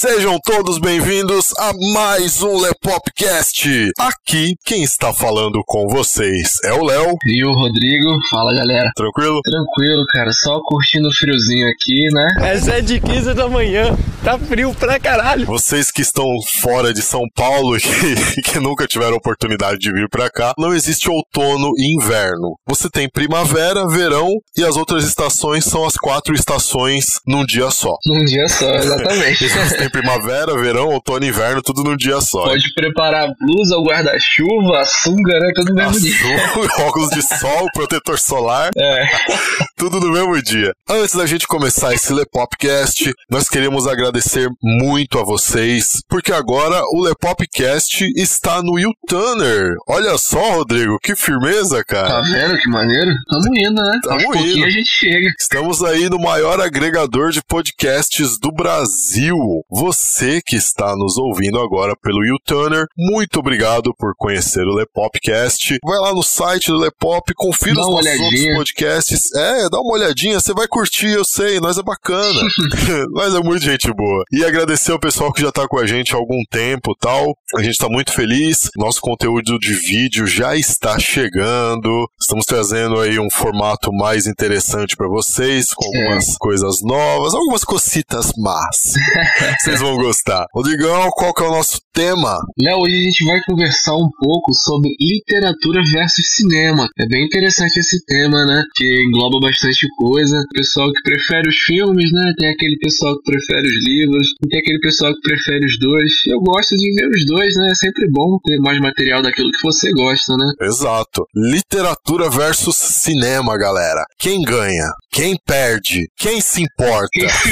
Sejam todos bem-vindos a mais um Lepopcast. Aqui, quem está falando com vocês é o Léo. E o Rodrigo. Fala, galera. Tranquilo? Tranquilo, cara. Só curtindo o friozinho aqui, né? É 7h15 da manhã. Tá frio pra caralho. Vocês que estão fora de São Paulo e que nunca tiveram oportunidade de vir pra cá, não existe outono e inverno. Você tem primavera, verão e as outras estações são as 4 estações num dia só. Num dia só, exatamente. Você tem primavera, verão, outono e inverno, tudo num dia só. Pode preparar a blusa, o guarda-chuva, a sunga, né? Tudo no mesmo dia. Óculos de sol, protetor solar. Tudo no mesmo dia. Antes da gente começar esse Lepopcast, nós queremos agradecer muito a vocês, porque agora o Lepopcast está no YouTuner. Olha só, Rodrigo, que firmeza, cara. Tá vendo que maneiro? Tamo indo, né? Tamo Aos pouquinho indo. A gente chega. Estamos aí no maior agregador de podcasts do Brasil. Você que está nos ouvindo agora pelo YouTuner, muito obrigado por conhecer o Lepopcast. Vai lá no site do Lepop, confira os nossos outros podcasts. Dá uma olhadinha, você vai curtir, eu sei, nós é bacana. Nós é muito gente boa. E agradecer ao pessoal que já tá com a gente há algum tempo e tal. A gente tá muito feliz. Nosso conteúdo de vídeo já está chegando. Estamos trazendo aí um formato mais interessante pra vocês, com algumas coisas novas, algumas cositas más. Vocês vão gostar. Rodrigão, qual que é o nosso tema? Léo, hoje a gente vai conversar um pouco sobre literatura versus cinema. É bem interessante esse tema, né? Que engloba bastante coisa. O pessoal que prefere os filmes, né? Tem aquele pessoal que prefere os livros. E tem aquele pessoal que prefere os dois. Eu gosto de ver os dois, né? É sempre bom ter mais material daquilo que você gosta, né? Exato. Literatura versus cinema, galera. Quem ganha? Quem perde? Quem se importa?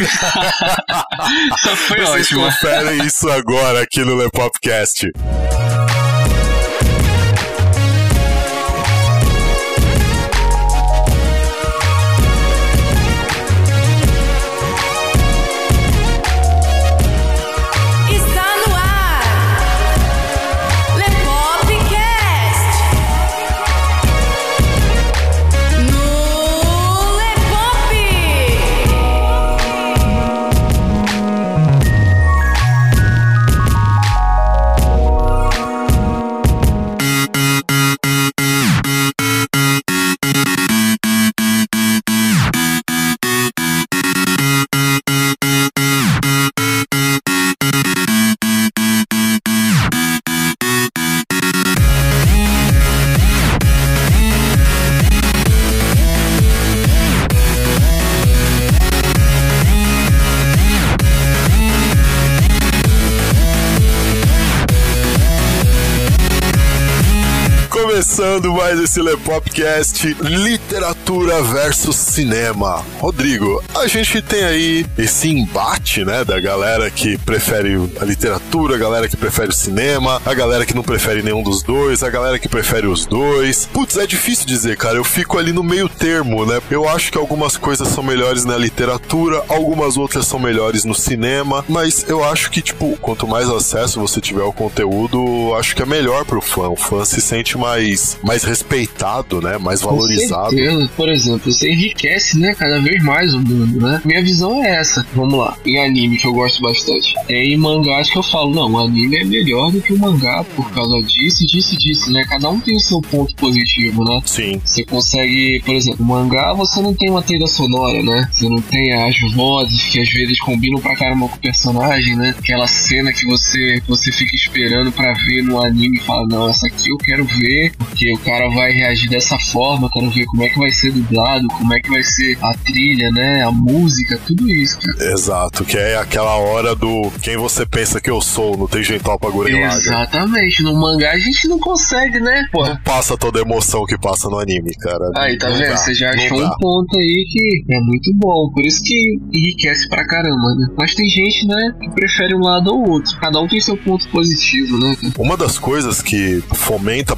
Só foi Vocês ótimo. conferem isso agora aqui no Lepopcast. Começando mais esse Lepopcast, literatura versus cinema. Rodrigo, a gente tem aí esse embate, né, da galera que prefere a literatura, a galera que prefere o cinema, a galera que não prefere nenhum dos dois, a galera que prefere os dois. Putz, é difícil dizer, cara, eu fico ali no meio termo, né? Eu acho que algumas coisas são melhores na literatura, algumas outras são melhores no cinema, mas eu acho que, tipo, quanto mais acesso você tiver ao conteúdo, acho que é melhor pro fã. O fã se sente mais respeitado, né? Mais valorizado. Com certeza. Por exemplo, você enriquece, né? Cada vez mais o mundo, né? Minha visão é essa. Vamos lá. Em anime, que eu gosto bastante. Em mangás que eu falo, não, o anime é melhor do que o mangá por causa disso, né? Cada um tem o seu ponto positivo, né? Sim. Você consegue, por exemplo, mangá você não tem uma trilha sonora, né? Você não tem as vozes que às vezes combinam pra caramba com o personagem, né? Aquela cena que você fica esperando pra ver no anime e fala, não, essa aqui eu quero ver, porque o cara vai reagir dessa forma, eu quero ver como é que vai ser dublado, como é que vai ser a trilha, né? A música, tudo isso, cara. Exato, que é aquela hora do quem você pensa que eu sou, não tem jeito pra Gurren Lagann. Exatamente, no mangá a gente não consegue, né? Pô. Não passa toda a emoção que passa no anime, cara. Aí, tá não vendo? dá, Você já não achou dá. um ponto aí que é muito bom, por isso que enriquece pra caramba, né? Mas tem gente, né, que prefere um lado ou outro. Cada um tem seu ponto positivo, né? Uma das coisas que fomenta bastante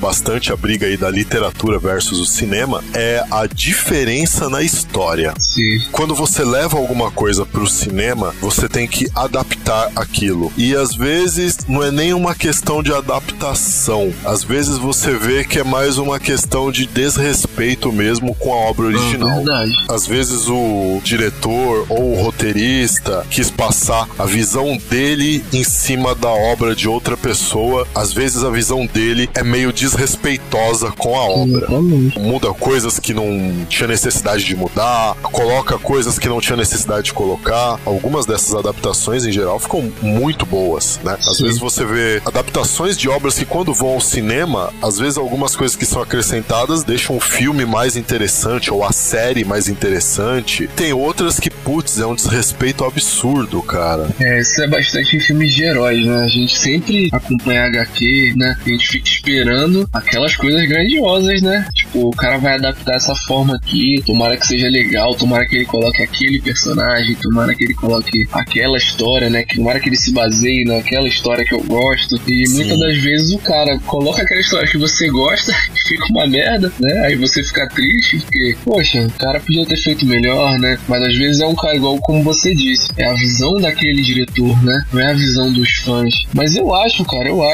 forte a briga aí da literatura versus o cinema é a diferença na história. Sim. Quando você leva alguma coisa pro cinema, você tem que adaptar aquilo. E às vezes não é nem uma questão de adaptação. Às vezes você vê que é mais uma questão de desrespeito mesmo com a obra original. Verdade. Às vezes o diretor ou o roteirista quis passar a visão dele em cima da obra de outra pessoa. Às vezes a visão dele é meio desrespeitosa com a obra. Muda coisas que não tinha necessidade de mudar, coloca coisas que não tinha necessidade de colocar. Algumas dessas adaptações, em geral, ficam muito boas, né? Às vezes você vê adaptações de obras que, quando vão ao cinema, às vezes algumas coisas que são acrescentadas deixam o filme mais interessante ou a série mais interessante. Tem outras que, putz, é um desrespeito absurdo, cara. Isso é bastante em filmes de heróis, né? A gente sempre acompanha HQ, né? A gente fica esperando aquelas coisas grandiosas, né? Tipo, o cara vai adaptar essa forma aqui, tomara que seja legal, tomara que ele coloque aquele personagem, tomara que ele coloque aquela história, né? Tomara que ele se baseie naquela história que eu gosto. E muitas das vezes o cara coloca aquela história que você gosta e fica uma merda, né? Aí você fica triste, porque, poxa, o cara podia ter feito melhor, né? Mas às vezes é um cara igual como você disse, é a visão daquele diretor, né? Não é a visão dos fãs. Mas eu acho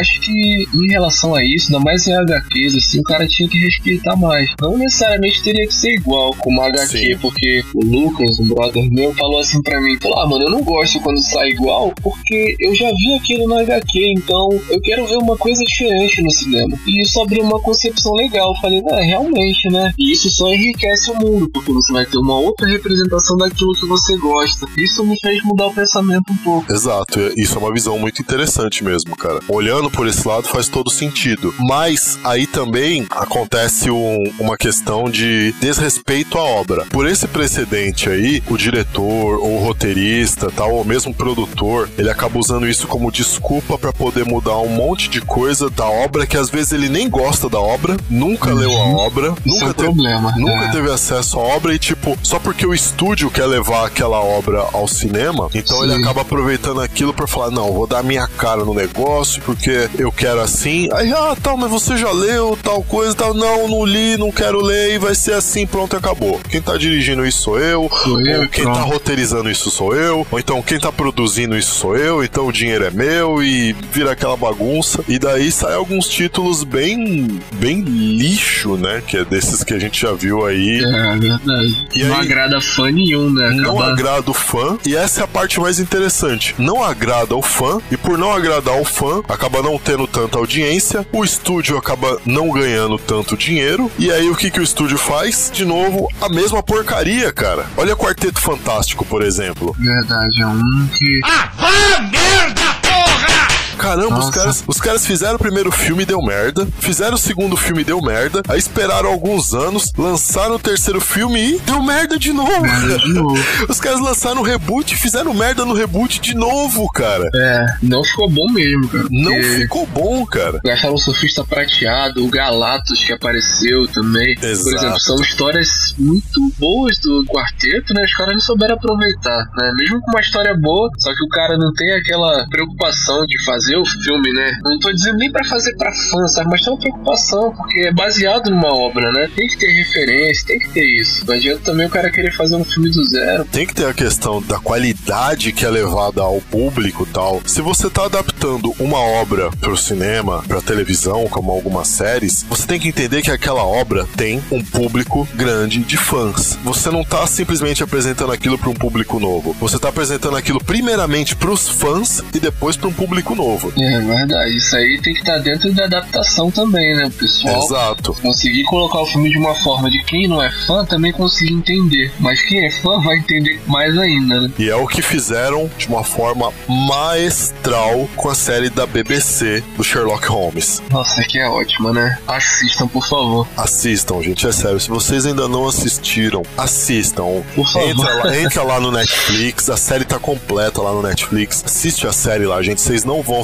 que em relação a isso, ainda mais em HQs, assim, o cara tinha que respeitar mais. Não necessariamente teria que ser igual como HQ, porque o Lucas, um brother meu, falou assim pra mim, mano, eu não gosto quando sai igual, porque eu já vi aquilo no HQ, então eu quero ver uma coisa diferente no cinema. E isso abriu uma concepção legal. Eu falei, realmente, né? E isso só enriquece o mundo, porque você vai ter uma outra representação daquilo que você gosta. Isso me fez mudar o pensamento um pouco. Exato, isso é uma visão muito interessante mesmo, cara. Olhando por esse lado faz todo sentido. Mas aí também acontece uma questão de desrespeito à obra. Por esse precedente aí, o diretor ou o roteirista, tal, ou mesmo o produtor, ele acaba usando isso como desculpa pra poder mudar um monte de coisa da obra que às vezes ele nem gosta da obra, nunca leu a obra, nunca teve acesso à obra e tipo, só porque o estúdio quer levar aquela obra ao cinema, então ele acaba aproveitando aquilo pra falar, não, vou dar minha cara no negócio porque eu quero assim. Aí, tal, mas você já leu tal coisa, tal, não li, não quero ler e vai ser assim, pronto, acabou. Quem tá dirigindo isso sou eu, ou quem tá roteirizando isso sou eu, ou então quem tá produzindo isso sou eu, então o dinheiro é meu e vira aquela bagunça. E daí sai alguns títulos bem lixo, né? Que é desses que a gente já viu aí. É verdade. E não agrada fã nenhum, né? Não agrada o fã, e essa é a parte mais interessante. Não agrada o fã, e por não agradar o fã, acaba não tendo tanta audiência, o estúdio acaba não ganhando tanto dinheiro, e aí o que o estúdio faz? De novo, a mesma porcaria, cara. Olha Quarteto Fantástico, por exemplo. Verdade, é um que... merda, porra! Caramba, os caras fizeram o primeiro filme e deu merda, fizeram o segundo filme e deu merda, aí esperaram alguns anos, lançaram o terceiro filme e deu merda de novo. Os caras lançaram um reboot e fizeram merda no reboot de novo, cara. Não ficou bom mesmo, cara. Não ficou bom, cara. Gastaram o Surfista Prateado, o Galactus que apareceu também. Exato. Por exemplo, são histórias muito boas do quarteto, né? Os caras não souberam aproveitar, né? Mesmo com uma história boa, só que o cara não tem aquela preocupação de fazer o filme, né? Não tô dizendo nem pra fazer pra fã, sabe? Mas tem uma preocupação, porque é baseado numa obra, né? Tem que ter referência, tem que ter isso. Não adianta também o cara querer fazer um filme do zero. Tem que ter a questão da qualidade que é levada ao público e tal. Se você tá adaptando uma obra pro cinema, pra televisão, como algumas séries, você tem que entender que aquela obra tem um público grande de fãs. Você não tá simplesmente apresentando aquilo pra um público novo. Você tá apresentando aquilo primeiramente pros fãs e depois pra um público novo. É verdade, isso aí tem que estar dentro da adaptação também, né, pessoal? Exato. Conseguir colocar o filme de uma forma de quem não é fã também conseguir entender, mas quem é fã vai entender mais ainda, né? E é o que fizeram de uma forma maestral com a série da BBC do Sherlock Holmes. Nossa, que é ótima, né? Assistam, por favor. Assistam, gente, é sério. Se vocês ainda não assistiram, assistam. Por favor. Entra lá no Netflix, a série tá completa lá no Netflix. Assiste a série lá, gente. Vocês não vão se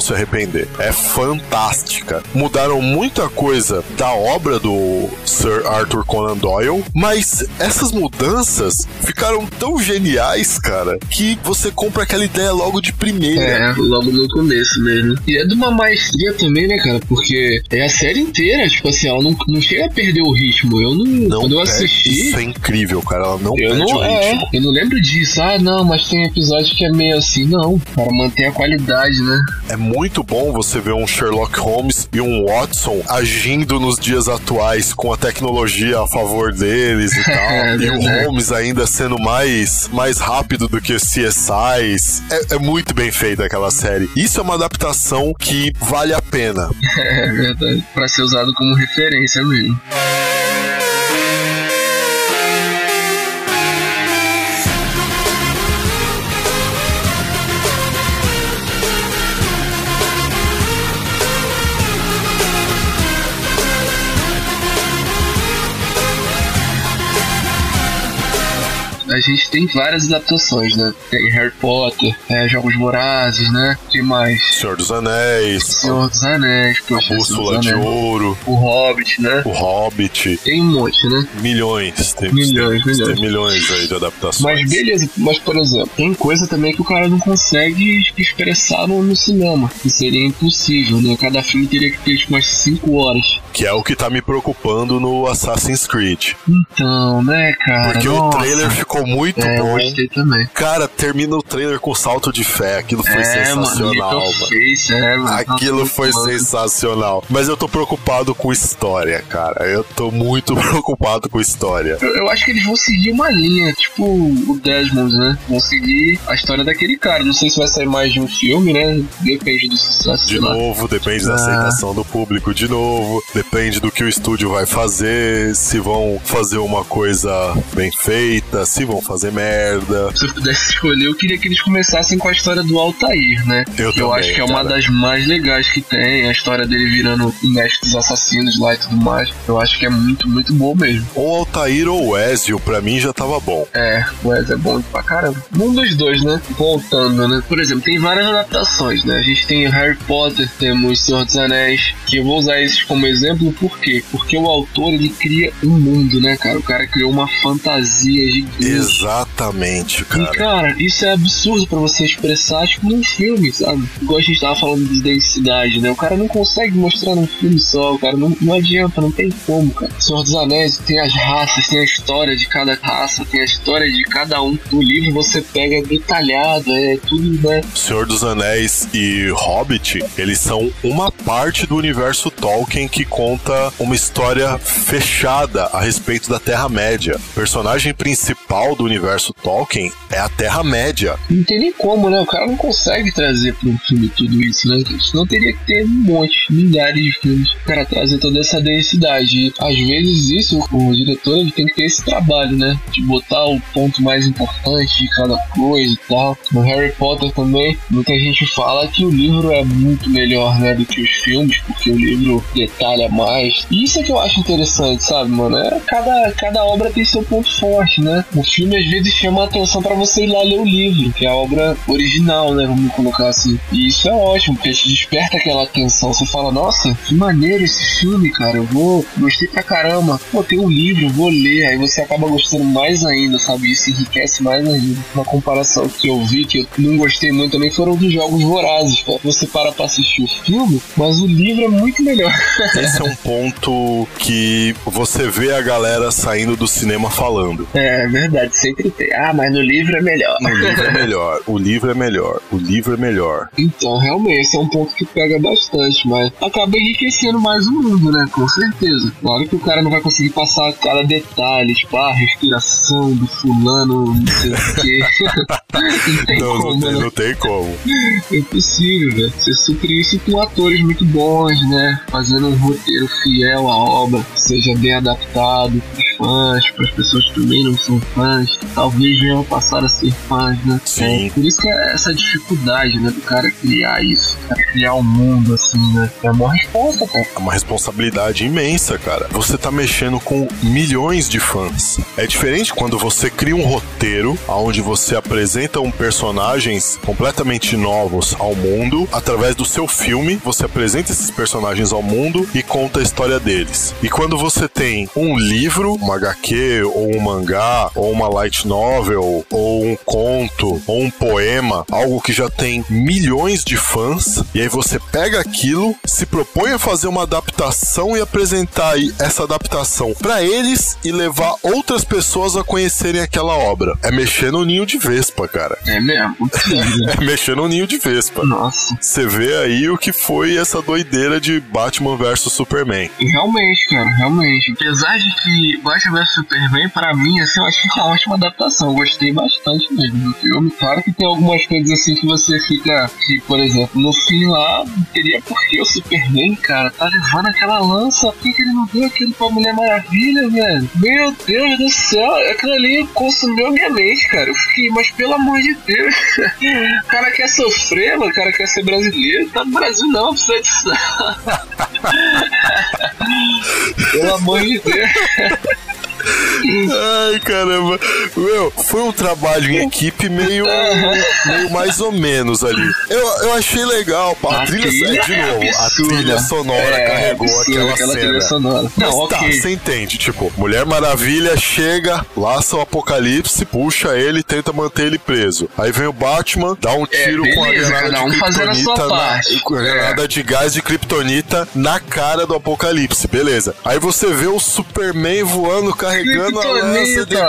se arrepender. É fantástica. Mudaram muita coisa da obra do Sir Arthur Conan Doyle, mas essas mudanças ficaram tão geniais, cara, que você compra aquela ideia logo de primeira. Logo no começo mesmo. E é de uma maestria também, né, cara? Porque é a série inteira, tipo assim, ela não chega a perder o ritmo. Quando eu assisti... Isso é incrível, cara. Ela não perde o ritmo. Eu não lembro disso. Não, mas tem episódio que é meio assim. Não, para manter a qualidade, né? É muito bom você ver um Sherlock Holmes e um Watson agindo nos dias atuais com a tecnologia a favor deles e tal. E o Holmes ainda sendo mais rápido do que os CSIs. É muito bem feita aquela série. Isso é uma adaptação que vale a pena. É verdade. Pra ser usado como referência mesmo. A gente tem várias adaptações, né? Tem Harry Potter, Jogos Vorazes, né? O que mais? Senhor dos Anéis. Poxa, A Bússola de Ouro. O Hobbit, né? O Hobbit. Tem um monte, né? Milhões. Tem milhões aí de adaptações. Mas beleza, mas por exemplo, tem coisa também que o cara não consegue expressar no cinema, que seria impossível, né? Cada filme teria que ter tipo, umas 5 horas. Que é o que tá me preocupando no Assassin's Creed. Então, né, cara? Porque o trailer ficou muito bom. Eu gostei também. Cara, termina o trailer com salto de fé. Aquilo foi sensacional, mano. Aquilo foi sensacional. Mas eu tô preocupado com história, cara. Eu tô muito preocupado com história. Eu acho que eles vão seguir uma linha, tipo o Desmond, né? Vão seguir a história daquele cara. Não sei se vai sair mais de um filme, né? Depende do sucesso. De novo, depende da aceitação do público. De novo, depende do que o estúdio vai fazer. Se vão fazer uma coisa bem feita, se vão fazer merda. Se eu pudesse escolher, eu queria que eles começassem com a história do Altair, né? Eu acho que é uma das mais legais que tem. A história dele virando o mestre dos assassinos lá e tudo mais. Eu acho que é muito, muito bom mesmo. Ou Altair ou o Ezio, pra mim já tava bom. O Ezio é bom pra caramba. Um dos dois, né? Voltando, né? Por exemplo, tem várias adaptações, né? A gente tem Harry Potter, temos Senhor dos Anéis, que eu vou usar esses como exemplo, por quê? Porque o autor, ele cria um mundo, né, cara? O cara criou uma fantasia gigante. Exatamente, cara. E, cara, isso é absurdo pra você expressar, tipo, num filme, sabe? Igual a gente tava falando de densidade, né? O cara não consegue mostrar num filme só, o cara não adianta, não tem como, cara. Senhor dos Anéis tem as raças, tem a história de cada raça, tem a história de cada um. No livro você pega detalhado, tudo, né? Senhor dos Anéis e Hobbit, eles são uma parte do universo Tolkien que conta uma história fechada a respeito da Terra-média. O personagem principal do universo Tolkien é a Terra-média. Não tem nem como, né? O cara não consegue trazer para um filme tudo isso, né? Senão teria que ter um monte, milhares de filmes para trazer toda essa densidade. E, às vezes isso, o diretor ele tem que ter esse trabalho, né? De botar o ponto mais importante de cada coisa e tal. No Harry Potter também, muita gente fala que o livro é muito melhor, né, do que os filmes, porque o livro detalha mais. E isso é que eu acho interessante, sabe, mano? Cada obra tem seu ponto forte, né? O filme às vezes chama a atenção pra você ir lá ler o livro, que é a obra original, né? Vamos colocar assim. E isso é ótimo, porque te desperta aquela atenção. Você fala, nossa, que maneiro esse filme, cara. Gostei pra caramba. Pô, tem um livro, eu vou ler. Aí você acaba gostando mais ainda, sabe? Isso enriquece mais ainda. Uma comparação que eu vi, que eu não gostei muito também, foram dos Jogos Vorazes. Você para pra assistir o filme, mas o livro é muito melhor. Esse é um ponto que você vê a galera saindo do cinema falando. É verdade, sempre tem. Mas no livro é melhor. No livro é melhor, o livro é melhor, o livro é melhor. Então, realmente, esse é um ponto que pega bastante, mas acaba enriquecendo mais o mundo, né? Com certeza. Claro que o cara não vai conseguir passar cada detalhe, tipo, a respiração do fulano, não sei o quê. Não tem como, né? Não tem como. É impossível, velho. Você supre isso com atores muito bons, né? Fazendo um roteiro fiel à obra, que seja bem adaptado. Os fãs, para as pessoas que também não são fãs, que talvez venham passar a ser fãs, né? Sim. Por isso que é essa dificuldade, né, do cara criar isso, cara, criar um mundo assim, né? É uma resposta, cara. É uma responsabilidade imensa, cara. Você tá mexendo com milhões de fãs. É diferente quando você cria um roteiro onde você apresenta personagens completamente novos ao mundo. Através do seu filme, você apresenta esses personagens ao mundo e conta a história deles. E quando você tem um livro, uma HQ, ou um mangá, ou uma light novel, ou um conto, ou um poema, algo que já tem milhões de fãs, e aí você pega aquilo, se propõe a fazer uma adaptação e apresentar essa adaptação pra eles e levar outras pessoas a conhecerem aquela obra. É mexer no ninho de vespa, cara. É mesmo? É mexer no ninho de vespa. Nossa. Você vê aí o que foi essa doideira de Batman vs Superman. Realmente, cara, realmente. Apesar de que Batman vs Superman, pra mim, assim, eu achei uma ótima adaptação. Eu gostei bastante mesmo do filme. Claro que tem algumas coisas assim que você fica... Que, por exemplo, no fim lá, não teria por que o Superman, cara, tá levando aquela lança. Por que ele não deu aquilo pra Mulher Maravilha, velho? Meu Deus do céu, aquilo ali consumiu minha mente, cara. Eu fiquei, mas pelo amor de Deus, o cara quer sofrer, mano, o cara quer ser brasileiro. Tá no Brasil não, precisa disso. Pelo amor de Deus. Ai, caramba. Meu, foi um trabalho em equipe meio mais ou menos ali. Eu achei legal, pá. A trilha de novo, a trilha sonora carregou aquela cena. Trilha sonora. Mas não, tá, você entende, tipo, Mulher Maravilha chega, laça o Apocalipse, puxa ele e tenta manter ele preso. Aí vem o Batman, dá um tiro com a granada de Kryptonita, com a granada de gás de Kryptonita na cara do Apocalipse, beleza. Aí você vê o Superman voando, carregando a lança de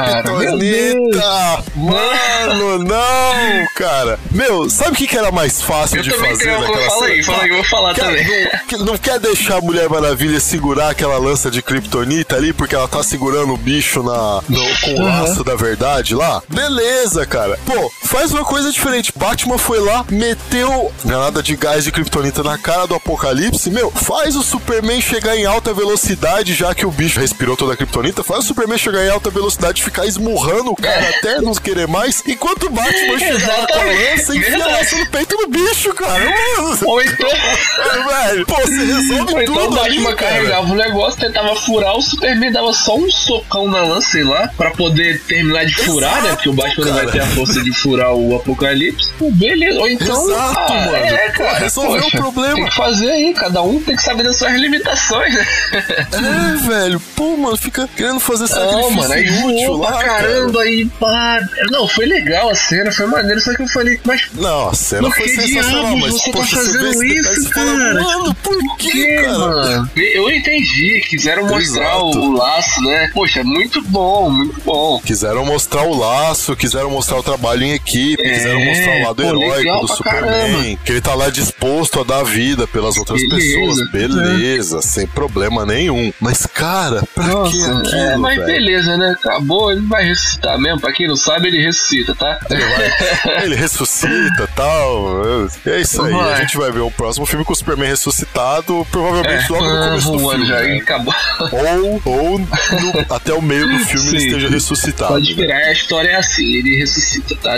Kryptonita. Mano, não, cara. Meu, sabe o que era mais fácil de fazer naquela cena? Fala aí, eu vou falar também. Não quer deixar a Mulher Maravilha segurar aquela lança de Kryptonita ali, porque ela tá segurando o bicho com o laço da verdade lá? Beleza, cara. Pô, faz uma coisa diferente. Batman foi lá, meteu granada de gás de Kryptonita na cara do Apocalipse. Meu, faz o Superman chegar em alta velocidade, já que o bicho respirou toda a Kryptonita. Faz o Superman chegar em alta velocidade e ficar esmurrando o cara até não querer mais, enquanto o Batman chegar lá com a lança e enfia a lança no peito do bicho, cara. Ou então... velho, pô, você resolve ou então tudo o Batman ali, carregava o negócio, tentava furar, o Superman dava só um socão na lança, sei lá, pra poder terminar de furar, né? Porque o Batman não vai ter a força de furar o Apocalipse. Pô, beleza. Ou então... Exato, mano. Cara, resolveu o problema. Tem que fazer aí, cada um tem que saber das suas limitações, né? Velho, pô, mano, fica querendo fazer sacrifício mano, aí inútil lá, pra caramba, cara. Aí pá... Não, foi legal a cena, foi maneiro, só que eu falei, mas... Não, a cena foi sensacional, mas você poxa, tá fazendo isso, cara? Mano, por quê, cara? Mano? Eu entendi, quiseram mostrar o laço, né? Poxa, muito bom, muito bom. Quiseram mostrar o laço, quiseram mostrar o trabalho em equipe, quiseram mostrar o lado heróico do Superman, caramba. Que ele tá lá disposto a dar vida pelas outras pessoas. Beleza, sem problema nenhum. Mas, cara, pra que aquilo, mas velho? Beleza, né? Acabou, ele vai ressuscitar mesmo. Pra quem não sabe, ele ressuscita, tá? Ele ressuscita e tal. É isso aí. A gente vai ver o próximo filme com o Superman ressuscitado, provavelmente logo no começo do filme. Já acabou. Ou até o meio do filme ele esteja ressuscitado. Pode esperar, a história é assim, ele ressuscita, tá?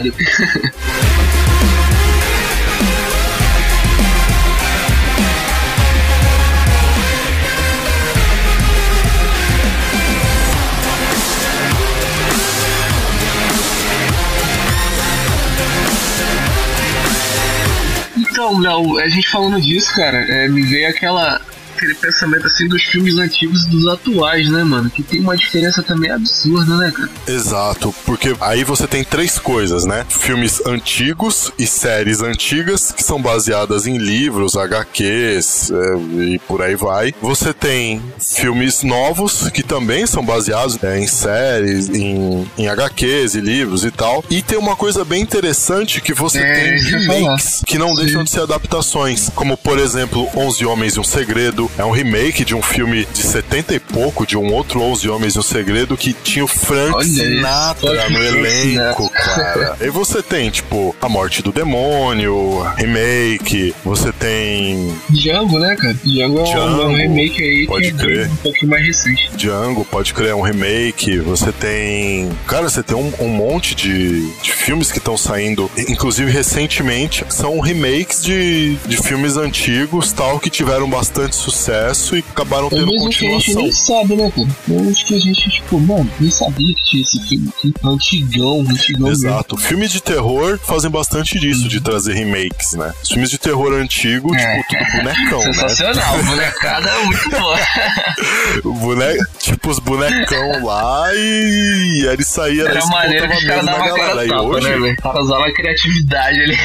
Então, Léo, a gente falando disso, cara, me veio aquele pensamento assim dos filmes antigos e dos atuais, né, mano? Que tem uma diferença também absurda, né, cara? Exato, porque aí você tem três coisas, né? Filmes antigos e séries antigas que são baseadas em livros, HQs e por aí vai. Você tem filmes novos que também são baseados em séries, em HQs e livros e tal. E tem uma coisa bem interessante que você tem remakes que não deixam de ser adaptações, como por exemplo 11 Homens e um Segredo. É um remake de um filme de 70 e pouco de um outro 11 Homens e um Segredo que tinha o Frank Sinatra no elenco, cara. E você tem, tipo, A Morte do Demônio, remake, você tem... Django, né, cara? Django é um remake aí, pode crer. Um pouquinho mais recente. Django, pode crer, é um remake. Você tem... Cara, você tem um monte de filmes que estão saindo, inclusive recentemente, são remakes de filmes antigos, tal, que tiveram bastante sucesso e acabaram tendo mesmo continuação. Que a gente nem sabe, né, cara? Eu acho que a gente, tipo, mano, nem sabia que tinha esse filme aqui. Antigão Exato. Mesmo. Filmes de terror fazem bastante disso, de trazer remakes, né? Os filmes de terror antigo, tipo, tudo bonecão, sensacional, né? Bonecada é muito boa. Tipo, os bonecão lá e ele saía... Era maneiro que os caras davam a cara tapa, hoje... né, velho? O cara usava a criatividade ali.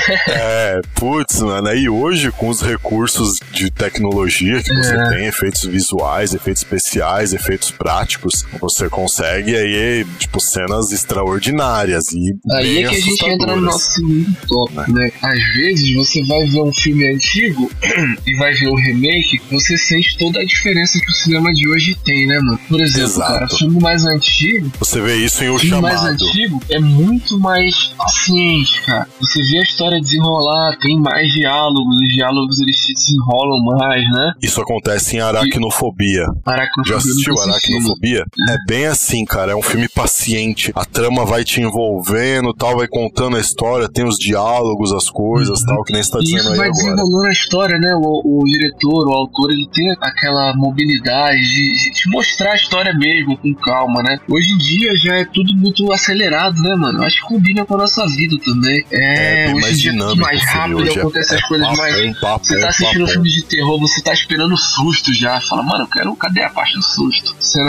Putz, mano, aí hoje, com os recursos de tecnologia que você tem, efeitos visuais, efeitos especiais, efeitos práticos, você consegue aí, tipo, cenas extraordinárias e aí bem é que a gente entra no nosso segundo tópico, né? Às vezes você vai ver um filme antigo e vai ver o remake, você sente toda a diferença que o cinema de hoje tem, né, mano? Por exemplo, cara, filme mais antigo... Você vê isso em O Chamado. Mais antigo é muito mais paciente, cara. Você vê a história desenrolar, tem mais diálogos, os diálogos eles se desenrolam mais, né? Isso acontece em Aracnofobia. Já assistiu Aracnofobia? É bem assim, cara, é um filme paciente. A trama vai te envolvendo, tal, vai contando a história, tem os diálogos, as coisas, tal, que nem você tá dizendo aí agora. Isso vai desenrolando a história, né? O diretor, o autor, ele tem aquela mobilidade de te mostrar a história mesmo, com calma, né? Hoje em dia já é tudo muito acelerado, né, mano? Acho que combina com a nossa vida também. Hoje em dia é tudo mais rápido, acontece as coisas mais... Você tá assistindo um filme de terror, você tá esperando o susto já. Fala, mano, cadê a parte do susto? Você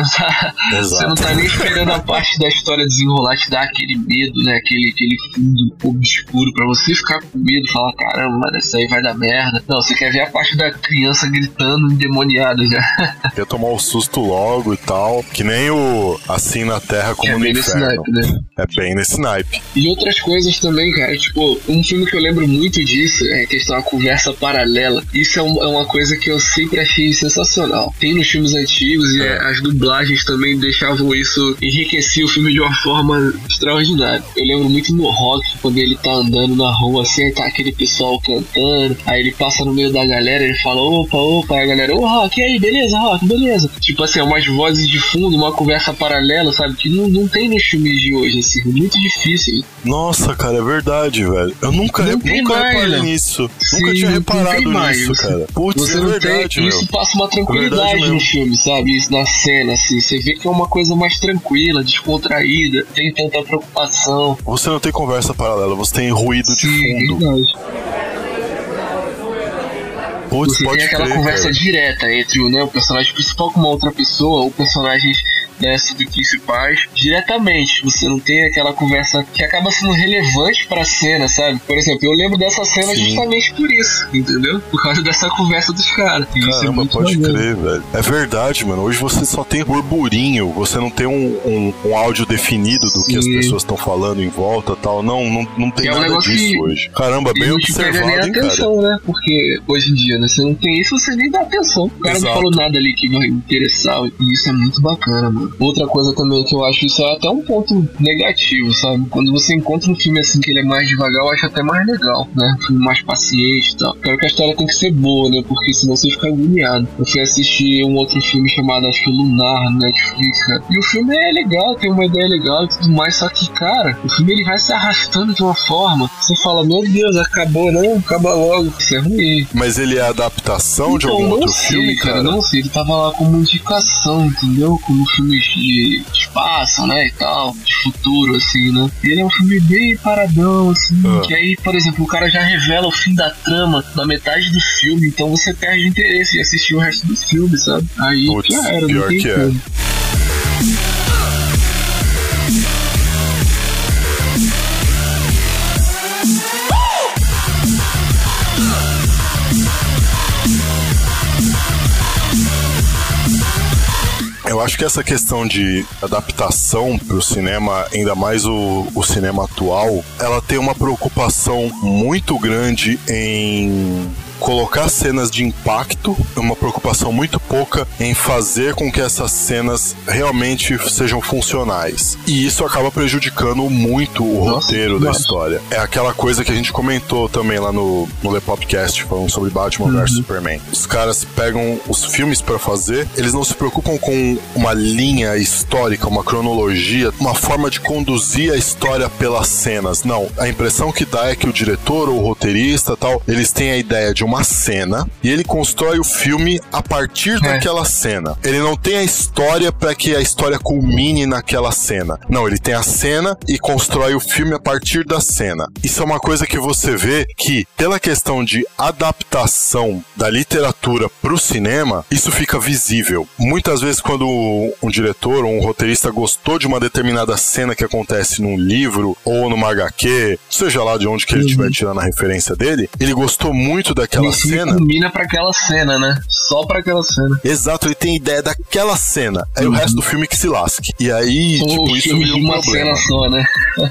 não tá nem esperando a parte da história desenrolar, te dar aquele medo, né? Aquele fundo obscuro pra você ficar com medo, falar, caramba, mano, isso aí vai dar merda. Não, você quer ver a parte da criança gritando endemoniada já. Quer tomar o susto logo e tal, que nem o Assim na Terra como no Inferno. Naipe, né? É bem nesse naipe. E outras coisas também, cara, tipo, um filme que eu lembro muito disso é a questão da conversa paralela. Isso é uma coisa que eu sempre achei sensacional. Tem nos filmes antigos e as dublagens também deixavam isso, enriquecia o filme de uma forma extraordinária. Eu lembro muito no Rock, quando ele tá andando na rua assim, aí tá aquele pessoal cantando, aí ele passa no meio da galera, ele fala, opa, aí a galera, ô Rock, e aí, beleza, Rock, beleza. Tipo assim, umas vozes de fundo, uma conversa paralela, sabe, que não tem nos filmes de hoje, assim, é muito difícil. Nossa, cara, é verdade, velho. Eu nunca reparei nisso. Nunca tinha reparado nisso, cara. Putz, é verdade, meu. Isso passa uma tranquilidade no filme, sabe? Isso na cena, assim. Você vê que é uma coisa mais tranquila, descontraída, tem tanta preocupação. Você não tem conversa paralela, você tem ruído de fundo. É verdade. Putz, você tem aquela conversa direta entre o personagem principal com uma outra pessoa, ou personagens subprincipais, diretamente. Você não tem aquela conversa que acaba sendo relevante pra cena, sabe? Por exemplo, eu lembro dessa cena justamente por isso, entendeu? Por causa dessa conversa dos caras. Caramba, pode crer, velho. É verdade, mano. Hoje você só tem burburinho, você não tem um áudio definido do que as pessoas estão falando em volta e tal. Não tem nada disso hoje. Caramba, bem observado, hein, atenção, cara? Né? Porque hoje em dia, né, você não tem isso, você nem dá atenção. O cara não falou nada ali que vai interessar, e isso é muito bacana, mano. Outra coisa também que eu acho, isso é até um ponto negativo, sabe? Quando você encontra um filme assim que ele é mais devagar, eu acho até mais legal, né? Um filme mais paciente e tal. Claro que a história tem que ser boa, né? Porque senão você fica agoniado. Eu fui assistir um outro filme chamado, acho que Lunar, no Netflix, cara. E o filme é legal, tem uma ideia legal e tudo mais, só que, cara, o filme ele vai se arrastando de uma forma, você fala, meu Deus, acabou, não? Acaba logo, isso é ruim. Mas ele é adaptação de algum outro filme, cara? Não sei, ele tava lá como indicação, entendeu? Como filmes de espaço, né, e tal, de futuro, assim, né? E ele é um filme bem paradão, assim, que aí, por exemplo, o cara já revela o fim da trama na metade do filme, então você perde interesse em assistir o resto do filme, sabe? Aí já era, não tem como. Eu acho que essa questão de adaptação pro cinema, ainda mais o cinema atual, ela tem uma preocupação muito grande em colocar cenas de impacto, uma preocupação muito pouca em fazer com que essas cenas realmente sejam funcionais. E isso acaba prejudicando muito o roteiro da história. É aquela coisa que a gente comentou também lá no Lepopcast, falando sobre Batman vs Superman. Os caras pegam os filmes pra fazer, eles não se preocupam com uma linha histórica, uma cronologia, uma forma de conduzir a história pelas cenas. Não, a impressão que dá é que o diretor ou o roteirista tal, eles têm a ideia de uma cena e ele constrói o filme a partir daquela cena. Ele não tem a história para que a história culmine naquela cena. Não, ele tem a cena e constrói o filme a partir da cena. Isso é uma coisa que você vê que, pela questão de adaptação da literatura pro cinema, isso fica visível. Muitas vezes, quando um diretor ou um roteirista gostou de uma determinada cena que acontece num livro ou numa HQ, seja lá de onde que ele estiver tirando a referência dele, ele gostou muito daquela cena. Ele combina pra aquela cena, né? Só pra aquela cena. Exato, ele tem ideia daquela cena. Aí o resto do filme que se lasque. E aí, tipo, isso vira um problema. Cena só, né?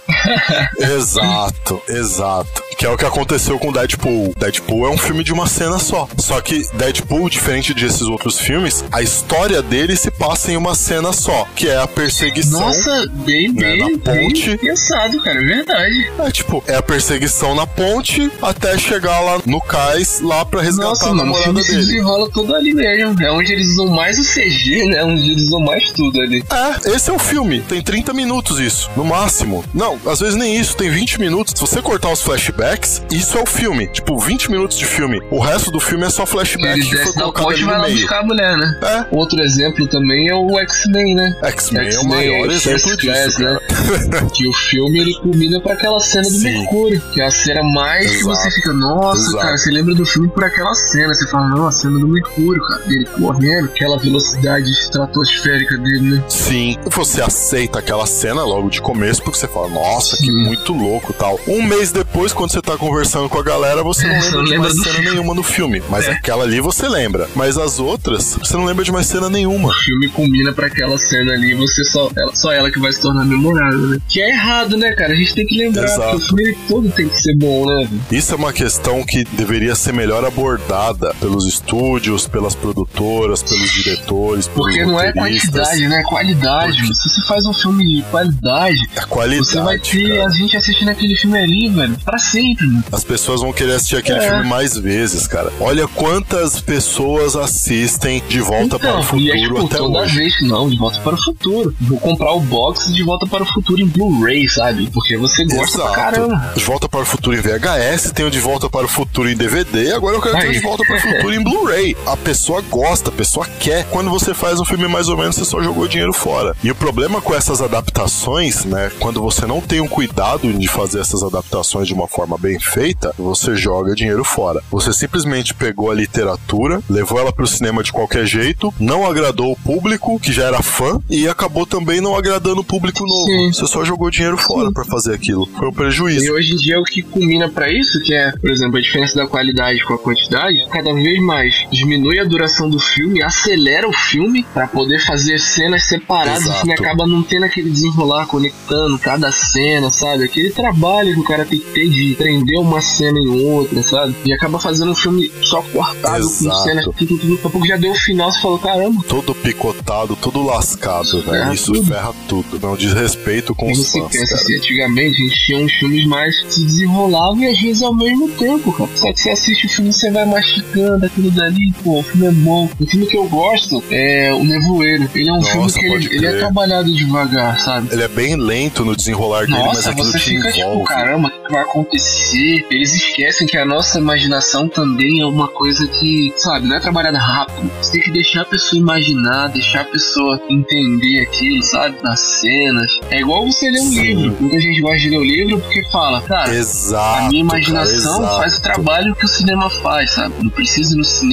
Exato. Que é o que aconteceu com Deadpool. Deadpool é um filme de uma cena só. Só que Deadpool, diferente desses outros filmes, a história dele se passa em uma cena só, que é a perseguição. Nossa, bem na ponte. Bem pensado, cara, é verdade. É a perseguição na ponte até chegar lá no cais, lá pra resgatar a namorada dele. O filme se desenrola todo ali mesmo. É onde eles usam mais o CG, né? Onde eles usam mais tudo ali. Esse é o filme. Tem 30 minutos isso, no máximo. Não, às vezes nem isso, tem 20 minutos. Se você cortar os flashbacks, isso é o filme. Tipo, 20 minutos de filme. O resto do filme é só flashback que foi colocado ali no meio. Buscar a mulher, né? Outro exemplo também é o X-Men, né? X-Men é o maior exemplo disso, né? Que o filme, ele culmina pra aquela cena do Mercúrio, que é a cena mais que você fica, nossa, cara, você lembra do filme por aquela cena, você fala, não, a cena do Mercúrio, cara, dele correndo, aquela velocidade estratosférica dele, né? Sim, você aceita aquela cena logo de começo, porque você fala, nossa, que muito louco, tal. Um mês depois, quando você tá conversando com a galera, você não lembra de mais cena nenhuma no filme, mas aquela ali você lembra, mas as outras, você não lembra de mais cena nenhuma. O filme combina pra aquela cena ali, você só ela que vai se tornar memorável, né? Que é errado, né, cara? A gente tem que lembrar que o filme todo tem que ser bom, né? Isso é uma questão que deveria ser melhor abordada pelos estúdios, pelas produtoras, pelos diretores, porque não é quantidade, né? É qualidade. Porque... Se você faz um filme de qualidade, você vai ter a gente assistindo aquele filme ali, velho, pra sempre, mano. As pessoas vão querer assistir aquele filme mais vezes, cara. Olha quantas pessoas assistem De Volta para o Futuro até toda hoje. Vez que não, De Volta para o Futuro. Vou comprar o box De Volta para o Futuro em Blu-ray, sabe? Porque você gosta pra caramba. De Volta para o Futuro em VHS, tem o De Volta para o Futuro em DVD, agora eu quero ter o De Volta para o Futuro em Blu-ray. A pessoa gosta, a pessoa quer. Quando você faz um filme mais ou menos, você só jogou dinheiro fora. E o problema com essas adaptações, né, quando você não tem um cuidado de fazer essas adaptações de uma forma bem feita, você joga dinheiro fora. Você simplesmente pegou a literatura, levou ela pro cinema de qualquer jeito, não agradou o público, que já era fã, e acabou também não agradando o público novo. Sim. Você só jogou dinheiro fora pra fazer aquilo. Foi um prejuízo. E hoje em dia o que culmina pra isso, que é, por exemplo, a diferença da qualidade com a quantidade, cada vez mais diminui a duração do filme, acelera o filme pra poder fazer cenas separadas. O filme acaba não tendo aquele desenrolar, conectando cada cena, sabe? Aquele trabalho que o cara tem que ter de prender uma cena em outra, sabe? E acaba fazendo um filme só cortado, com cena que daqui a pouco já deu o final, você falou, caramba. Todo picotado, todo lascado, velho. Isso ferra tudo. Não diz respeito com os fãs, pensa assim, antigamente a gente tinha uns filmes mais que se desenrolavam e às vezes ao mesmo tempo, cara. Só que você assiste o filme, você vai mastigando aquilo dali, pô, o filme é bom. O filme que eu gosto é O Nevoeiro. Ele é um filme que ele é trabalhado devagar, sabe? Ele é bem lento no desenrolar dele, mas aquilo te envolve. Tipo, caramba, o que vai acontecer? Eles esquecem que a nossa imaginação também é uma coisa que, sabe, não é trabalhada rápido. Você tem que deixar a pessoa imaginar, deixar a pessoa entender aquilo, sabe? Nas cenas. É igual você ler um livro. Muita gente gosta de ler o livro porque fala, cara, a minha imaginação faz o trabalho que o cinema faz, sabe? Não precisa ir no cinema, imagina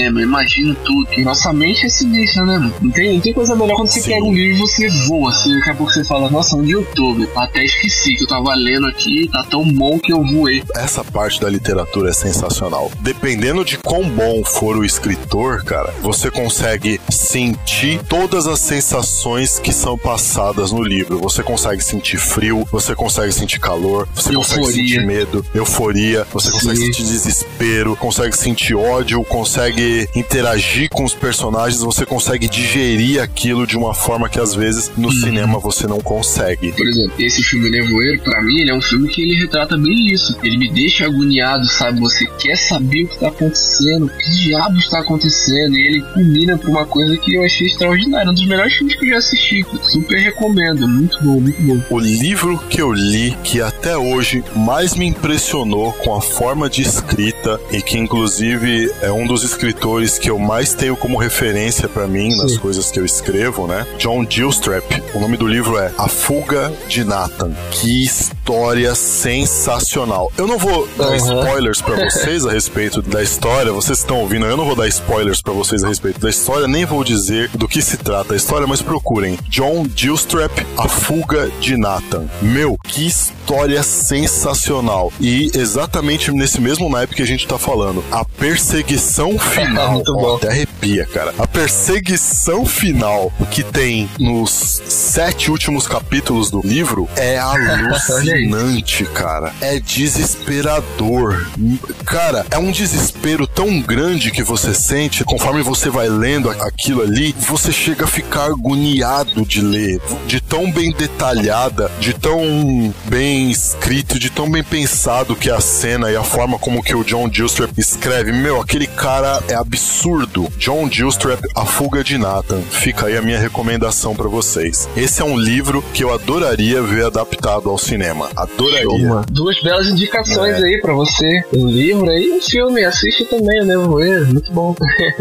imagino tudo. E nossa mente é sinistra, né, mano? Não tem coisa melhor quando você pega um livro e você voa, assim, daqui a pouco você fala, nossa, onde eu tô? Até esqueci que eu tava lendo aqui, tá tão bom que eu voei. Essa parte da literatura é sensacional. Dependendo de quão bom for o escritor, cara, você consegue sentir todas as sensações que são passadas no livro. Você consegue sentir frio, você consegue sentir calor, você consegue sentir medo, euforia, você consegue sentir desespero, consegue sentir ódio, consegue interagir com os personagens, você consegue digerir aquilo de uma forma que às vezes no cinema você não consegue. Por exemplo, esse filme Nevoeiro, pra mim, ele é um filme que ele retrata bem isso. Ele me deixa agoniado, sabe? Você quer saber o que tá acontecendo, o que diabos está acontecendo, e ele culmina pra uma coisa que eu achei extraordinária. Um dos melhores filmes que eu já assisti. Super recomendo. Muito bom, muito bom. O livro que eu li, que até hoje mais me impressionou com a forma de escrita, e que inclusive é um dos escritores que eu mais tenho como referência pra mim nas coisas que eu escrevo, né? John Gilstrap. O nome do livro é A Fuga de Nathan. Que história sensacional. Eu não vou dar spoilers pra vocês a respeito da história. Vocês estão ouvindo, eu não vou dar spoilers pra vocês a respeito da história, nem vou dizer do que se trata a história, mas procurem John Gilstrap, A Fuga de Nathan. Meu, que história sensacional. E exatamente nesse mesmo naipe que a gente tá falando, a perseguição final, até arrepia, cara. A perseguição final que tem nos 7 últimos capítulos do livro é alucinante, cara. É desesperador. Cara, é um desespero tão grande que você sente conforme você vai lendo aquilo ali, você chega a ficar agoniado de ler, de tão bem detalhada, de tão bem escrito, de tão bem pensado que é a cena e a forma como que o John Gilstrap escreve. Meu, aquele cara é absurdo. John Gilstrap, A Fuga de Nathan. Fica aí a minha recomendação pra vocês. Esse é um livro que eu adoraria ver adaptado ao cinema. Adoraria. Duas belas indicações aí pra você. Um livro aí e um filme. Assiste também o Nevoeiro. Muito bom.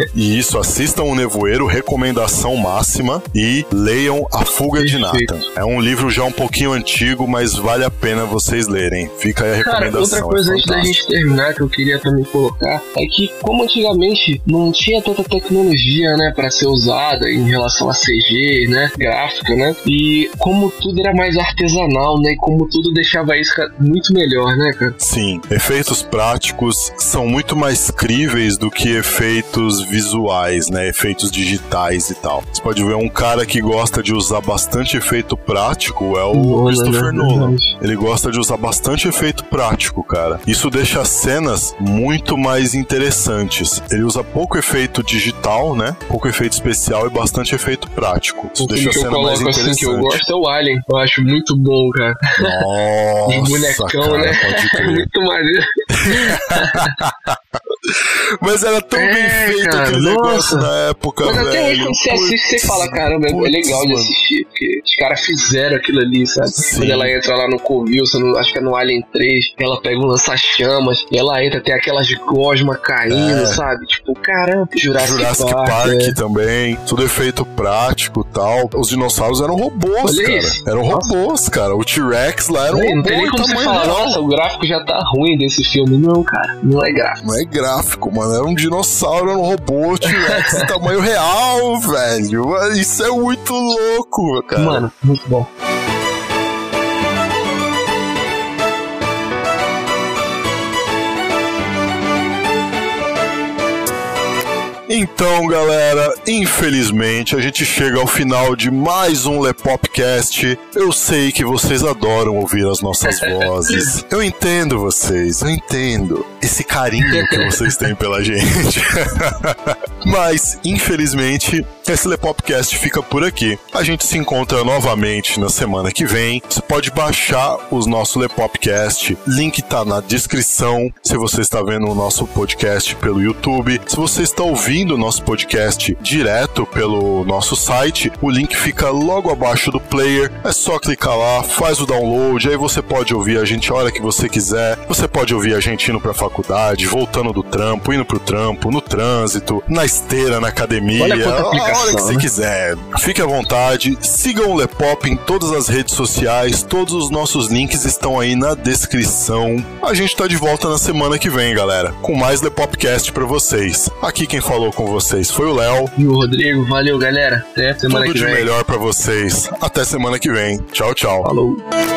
E isso, assistam o Nevoeiro, recomendação máxima, e leiam A Fuga de Nathan. É um livro já um pouquinho antigo, mas vale a pena vocês lerem. Fica aí a recomendação. Cara, outra coisa antes da gente terminar que eu queria também colocar é que, como antigamente não tinha tanta tecnologia, né, pra ser usada em relação a CG, né, gráfica, né, e como tudo era mais artesanal, né, e como tudo deixava isso muito melhor, né, cara? Sim, efeitos práticos são muito mais críveis do que efeitos visuais, né, efeitos digitais e tal. Você pode ver um cara que gosta de usar bastante efeito prático, é o Christopher Nolan. Ele gosta de usar bastante efeito prático, cara. Isso deixa as cenas muito mais interessantes. Ele usa pouco efeito digital, né, pouco efeito especial e bastante efeito prático. Isso deixa a cena mais interessante. Assim, que eu gosto é o Alien. Eu acho muito bom, cara. Nossa, de bonecão, cara, né? Pode crer. Muito maneiro. Mas era tão bem feito aquele negócio na época, mas velho. até hoje, quando você assiste, você fala, caramba, é legal de assistir, porque os caras fizeram aquilo ali, sabe? Sim. Quando ela entra lá no Covil, acho que é no Alien 3, ela pega um lança-chamas, e ela entra, tem aquelas gosmas caindo, sabe? Tipo, caramba, Jurassic Park também, tudo efeito prático e tal. Os dinossauros eram robôs, olha cara. Isso. Eram robôs, cara. O T-Rex lá era um robô. Não tem nem como você falar, nossa, o gráfico já tá ruim desse filme. Não, cara, não é gráfico. Não é gráfico, mano. Era um dinossauro, era um robô, T-Rex em tamanho real, velho. Isso é muito louco, cara. Mano, muito bom. Então, galera, infelizmente a gente chega ao final de mais um Lepopcast. Eu sei que vocês adoram ouvir as nossas vozes. Eu entendo vocês, eu entendo esse carinho que vocês têm pela gente. Mas, infelizmente, esse Lepopcast fica por aqui. A gente se encontra novamente na semana que vem. Você pode baixar os nossos Lepopcast. Link tá na descrição se você está vendo o nosso podcast pelo YouTube. Se você está ouvindo o nosso podcast direto pelo nosso site, o link fica logo abaixo do player. É só clicar lá, faz o download, aí você pode ouvir a gente a hora que você quiser. Você pode ouvir a gente indo pra faculdade, voltando do trampo, indo pro trampo, no trânsito, na esteira, na academia, a hora que você quiser. Fique à vontade, sigam o Lepop em todas as redes sociais, todos os nossos links estão aí na descrição. A gente tá de volta na semana que vem, galera, com mais Lepopcast pra vocês. Aqui quem falou com vocês foi o Léo. E o Rodrigo. Valeu, galera. Até semana que vem. Tudo de melhor pra vocês. Até semana que vem. Tchau, tchau. Falou.